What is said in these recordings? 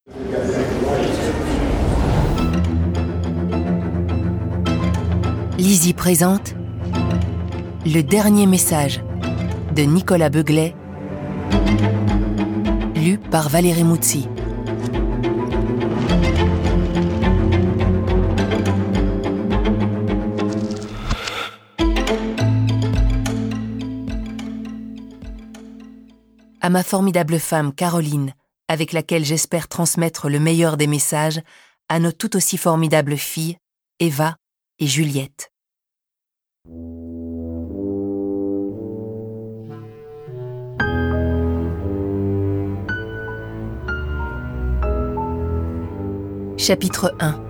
Lizzie présente Le dernier message de Nicolas Beuglet, lu par Valérie Moutsi. À ma formidable femme Caroline, avec laquelle j'espère transmettre le meilleur des messages, à nos tout aussi formidables filles, Eva et Juliette. Chapitre 1.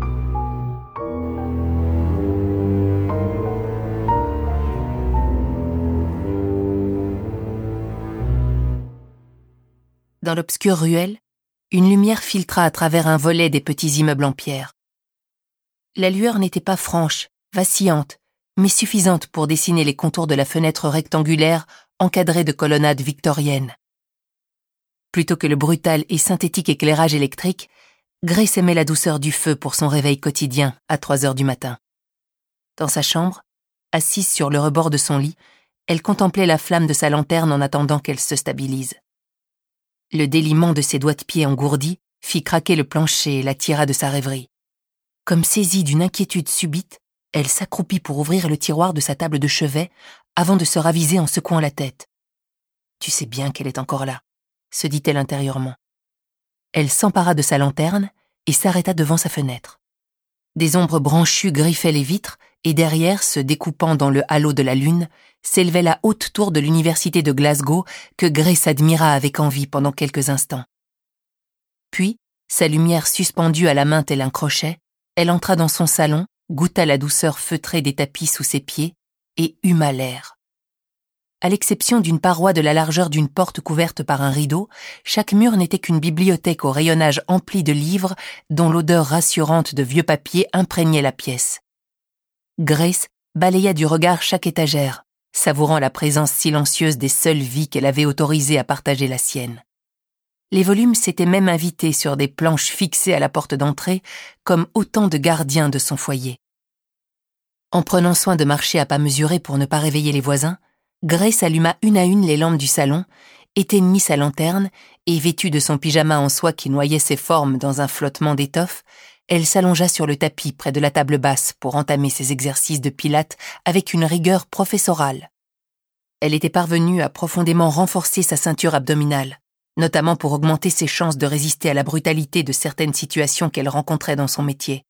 Dans l'obscure ruelle, une lumière filtra à travers un volet des petits immeubles en pierre. La lueur n'était pas franche, vacillante, mais suffisante pour dessiner les contours de la fenêtre rectangulaire encadrée de colonnades victoriennes. Plutôt que le brutal et synthétique éclairage électrique, Grace aimait la douceur du feu pour son réveil quotidien à 3 heures du matin. Dans sa chambre, assise sur le rebord de son lit, elle contemplait la flamme de sa lanterne en attendant qu'elle se stabilise. Le déliement de ses doigts de pied engourdis fit craquer le plancher et la tira de sa rêverie. Comme saisie d'une inquiétude subite, elle s'accroupit pour ouvrir le tiroir de sa table de chevet avant de se raviser en secouant la tête. « Tu sais bien qu'elle est encore là », se dit-elle intérieurement. Elle s'empara de sa lanterne et s'arrêta devant sa fenêtre. Des ombres branchues griffaient les vitres et derrière, se découpant dans le halo de la lune, s'élevait la haute tour de l'université de Glasgow que Grace admira avec envie pendant quelques instants. Puis, sa lumière suspendue à la main tel un crochet, elle entra dans son salon, goûta la douceur feutrée des tapis sous ses pieds et huma l'air. À l'exception d'une paroi de la largeur d'une porte couverte par un rideau, chaque mur n'était qu'une bibliothèque au rayonnage empli de livres dont l'odeur rassurante de vieux papier imprégnait la pièce. Grace balaya du regard chaque étagère, savourant la présence silencieuse des seules vies qu'elle avait autorisées à partager la sienne. Les volumes s'étaient même invités sur des planches fixées à la porte d'entrée comme autant de gardiens de son foyer. En prenant soin de marcher à pas mesurés pour ne pas réveiller les voisins, Grace alluma une à une les lampes du salon, éteignit sa lanterne et, vêtue de son pyjama en soie qui noyait ses formes dans un flottement d'étoffe, elle s'allongea sur le tapis près de la table basse pour entamer ses exercices de pilates avec une rigueur professorale. Elle était parvenue à profondément renforcer sa ceinture abdominale, notamment pour augmenter ses chances de résister à la brutalité de certaines situations qu'elle rencontrait dans son métier.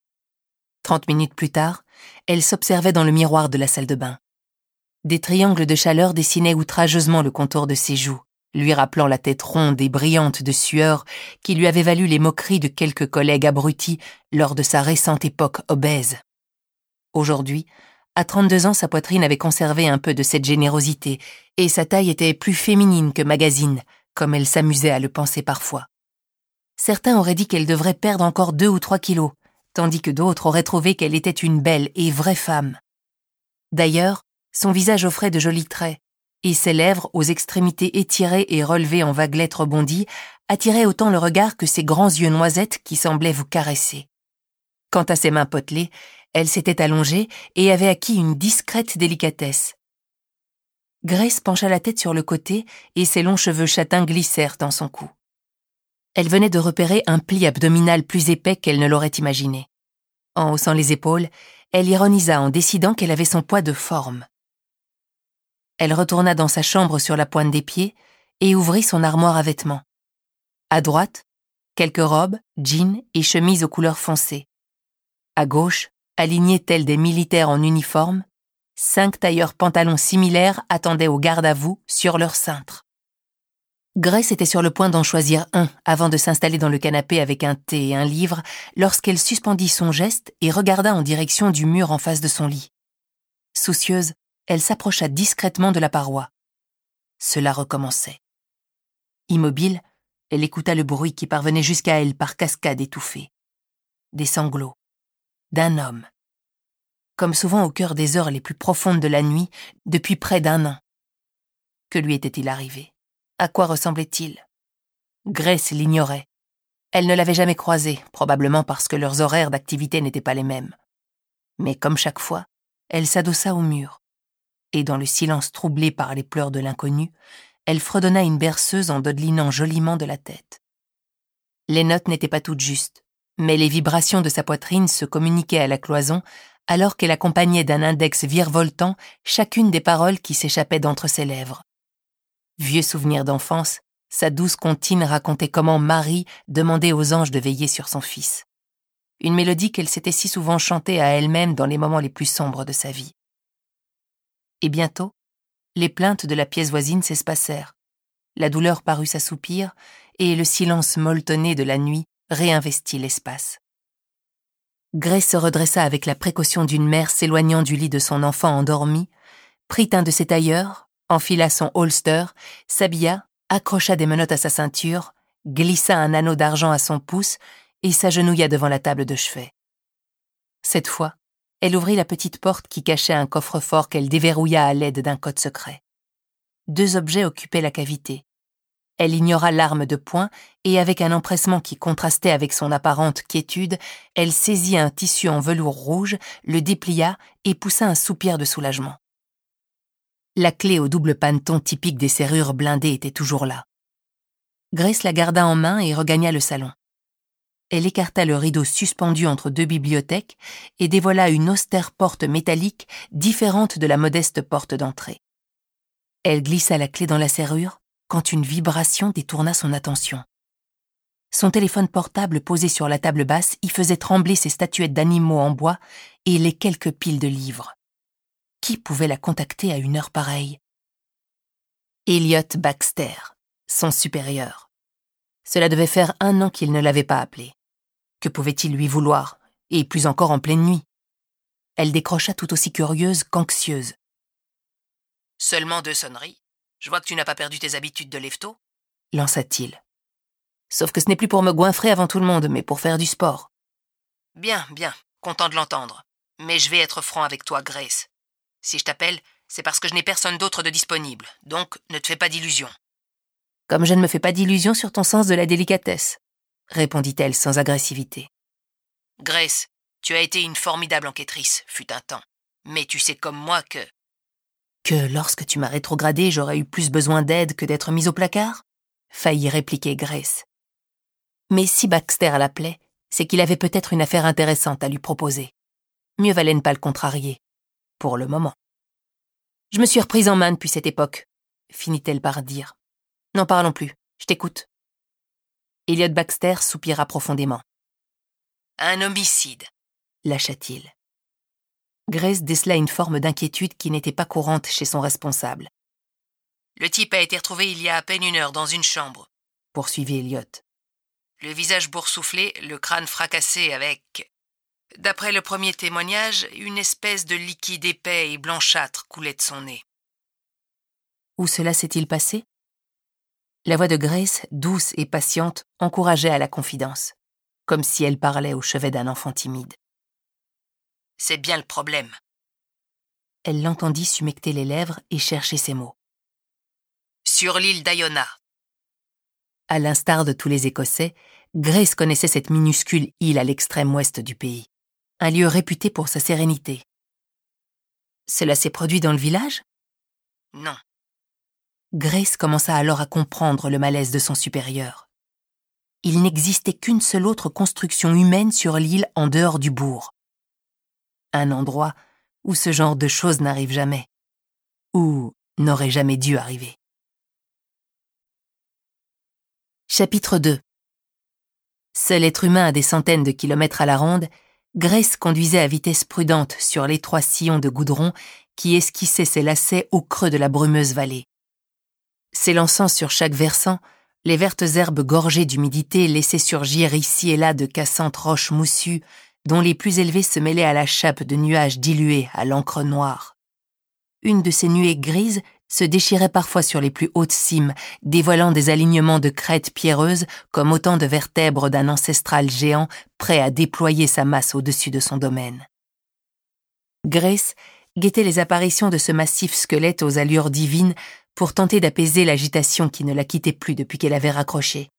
30 minutes plus tard, elle s'observait dans le miroir de la salle de bain. Des triangles de chaleur dessinaient outrageusement le contour de ses joues, lui rappelant la tête ronde et brillante de sueur qui lui avait valu les moqueries de quelques collègues abrutis lors de sa récente époque obèse. Aujourd'hui, à 32 ans, sa poitrine avait conservé un peu de cette générosité et sa taille était plus féminine que magazine, comme elle s'amusait à le penser parfois. Certains auraient dit qu'elle devrait perdre encore 2 ou 3 kilos, tandis que d'autres auraient trouvé qu'elle était une belle et vraie femme. D'ailleurs, son visage offrait de jolis traits, et ses lèvres, aux extrémités étirées et relevées en vaguelettes rebondies, attiraient autant le regard que ses grands yeux noisettes qui semblaient vous caresser. Quant à ses mains potelées, elle s'était allongée et avait acquis une discrète délicatesse. Grace pencha la tête sur le côté et ses longs cheveux châtains glissèrent dans son cou. Elle venait de repérer un pli abdominal plus épais qu'elle ne l'aurait imaginé. En haussant les épaules, elle ironisa en décidant qu'elle avait son poids de forme. Elle retourna dans sa chambre sur la pointe des pieds et ouvrit son armoire à vêtements. À droite, quelques robes, jeans et chemises aux couleurs foncées. À gauche, alignés tels des militaires en uniforme, 5 tailleurs pantalons similaires attendaient au garde-à-vous sur leur cintre. Grace était sur le point d'en choisir un avant de s'installer dans le canapé avec un thé et un livre lorsqu'elle suspendit son geste et regarda en direction du mur en face de son lit. Soucieuse, elle s'approcha discrètement de la paroi. Cela recommençait. Immobile, elle écouta le bruit qui parvenait jusqu'à elle par cascades étouffées. Des sanglots. D'un homme. Comme souvent au cœur des heures les plus profondes de la nuit, depuis près d'1 an. Que lui était-il arrivé ? À quoi ressemblait-il ? Grace l'ignorait. Elle ne l'avait jamais croisé, probablement parce que leurs horaires d'activité n'étaient pas les mêmes. Mais comme chaque fois, elle s'adossa au mur. Et dans le silence troublé par les pleurs de l'inconnu, elle fredonna une berceuse en dodelinant joliment de la tête. Les notes n'étaient pas toutes justes, mais les vibrations de sa poitrine se communiquaient à la cloison alors qu'elle accompagnait d'un index virevoltant chacune des paroles qui s'échappaient d'entre ses lèvres. Vieux souvenir d'enfance, sa douce comptine racontait comment Marie demandait aux anges de veiller sur son fils. Une mélodie qu'elle s'était si souvent chantée à elle-même dans les moments les plus sombres de sa vie. Et bientôt, les plaintes de la pièce voisine s'espacèrent. La douleur parut s'assoupir et le silence molletonné de la nuit réinvestit l'espace. Grace se redressa avec la précaution d'une mère s'éloignant du lit de son enfant endormi, prit un de ses tailleurs, enfila son holster, s'habilla, accrocha des menottes à sa ceinture, glissa un anneau d'argent à son pouce et s'agenouilla devant la table de chevet. Cette fois, elle ouvrit la petite porte qui cachait un coffre-fort qu'elle déverrouilla à l'aide d'un code secret. 2 objets occupaient la cavité. Elle ignora l'arme de poing et avec un empressement qui contrastait avec son apparente quiétude, elle saisit un tissu en velours rouge, le déplia et poussa un soupir de soulagement. La clé au double paneton typique des serrures blindées était toujours là. Grace la garda en main et regagna le salon. Elle écarta le rideau suspendu entre 2 bibliothèques et dévoila une austère porte métallique différente de la modeste porte d'entrée. Elle glissa la clé dans la serrure quand une vibration détourna son attention. Son téléphone portable posé sur la table basse y faisait trembler ses statuettes d'animaux en bois et les quelques piles de livres. Qui pouvait la contacter à une heure pareille? Elliot Baxter, son supérieur. Cela devait faire 1 an qu'il ne l'avait pas appelé. Que pouvait-il lui vouloir? Et plus encore en pleine nuit. Elle décrocha tout aussi curieuse qu'anxieuse. « Seulement 2 sonneries. Je vois que tu n'as pas perdu tes habitudes de lève-tôt, » lança-t-il. « Sauf que ce n'est plus pour me goinfrer avant tout le monde, mais pour faire du sport. »« Bien, bien, content de l'entendre. Mais je vais être franc avec toi, Grace. Si je t'appelle, c'est parce que je n'ai personne d'autre de disponible, donc ne te fais pas d'illusions. »« Comme je ne me fais pas d'illusions sur ton sens de la délicatesse, » répondit-elle sans agressivité. « Grace, tu as été une formidable enquêtrice, fut un temps. Mais tu sais comme moi que lorsque tu m'as rétrogradé, j'aurais eu plus besoin d'aide que d'être mise au placard ?» faillit répliquer Grace. Mais si Baxter l'appelait, c'est qu'il avait peut-être une affaire intéressante à lui proposer. Mieux valait ne pas le contrarier. Pour le moment. « Je me suis reprise en main depuis cette époque, » finit-elle par dire. « N'en parlons plus, je t'écoute. » Elliot Baxter soupira profondément. « Un homicide, » lâcha-t-il. Grace décela une forme d'inquiétude qui n'était pas courante chez son responsable. « Le type a été retrouvé il y a à peine 1 heure dans une chambre, » poursuivit Elliot. « Le visage boursouflé, le crâne fracassé avec... D'après le premier témoignage, une espèce de liquide épais et blanchâtre coulait de son nez. » Où cela s'est-il passé? La voix de Grace, douce et patiente, encourageait à la confidence, comme si elle parlait au chevet d'un enfant timide. « C'est bien le problème. » Elle l'entendit s'humecter les lèvres et chercher ses mots. « Sur l'île d'Iona. » À l'instar de tous les Écossais, Grace connaissait cette minuscule île à l'extrême ouest du pays, un lieu réputé pour sa sérénité. Cela s'est produit dans le village? Non. Grace commença alors à comprendre le malaise de son supérieur. Il n'existait qu'une seule autre construction humaine sur l'île en dehors du bourg. Un endroit où ce genre de choses n'arrive jamais, ou n'aurait jamais dû arriver. Chapitre 2. Seul être humain à des centaines de kilomètres à la ronde, Grace conduisait à vitesse prudente sur l'étroit sillon de goudron qui esquissait ses lacets au creux de la brumeuse vallée. S'élançant sur chaque versant, les vertes herbes gorgées d'humidité laissaient surgir ici et là de cassantes roches moussues, dont les plus élevées se mêlaient à la chape de nuages dilués à l'encre noire. Une de ces nuées grises se déchirait parfois sur les plus hautes cimes, dévoilant des alignements de crêtes pierreuses comme autant de vertèbres d'un ancestral géant prêt à déployer sa masse au-dessus de son domaine. Grace guettait les apparitions de ce massif squelette aux allures divines pour tenter d'apaiser l'agitation qui ne la quittait plus depuis qu'elle avait raccroché.